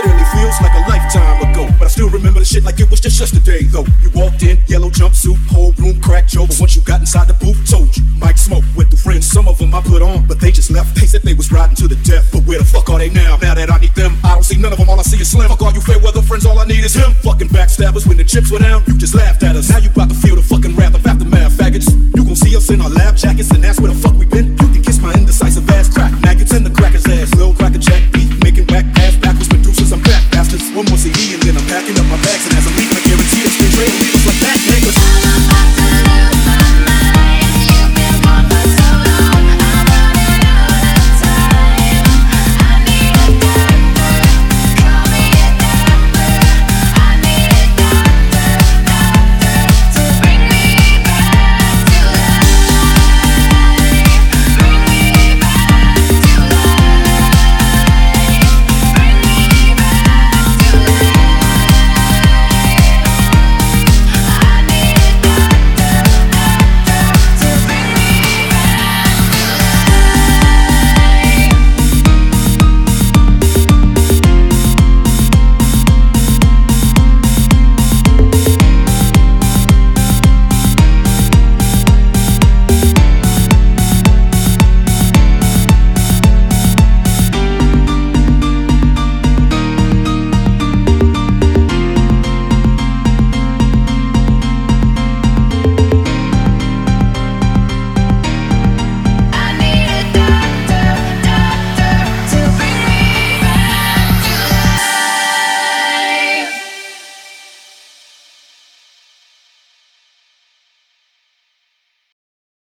Really feels like a lifetime ago, but I still remember the shit like it was just yesterday, though. You walked in, yellow jumpsuit, whole room cracked Joe. But once you got inside the booth, told you, Mike Smoke went through friends. Some of them I put on, but they just left. They said they was riding to the death, but where the fuck are they now? Now that I need them, I don't see none of them. All I see is Slim. Fuck all you fair weather friends, all I need is him. Fucking backstabbers, when the chips were down, you just laughed at us. Now you about to feel the fucking wrath of aftermath, faggots. You gon' see us in our lab jackets and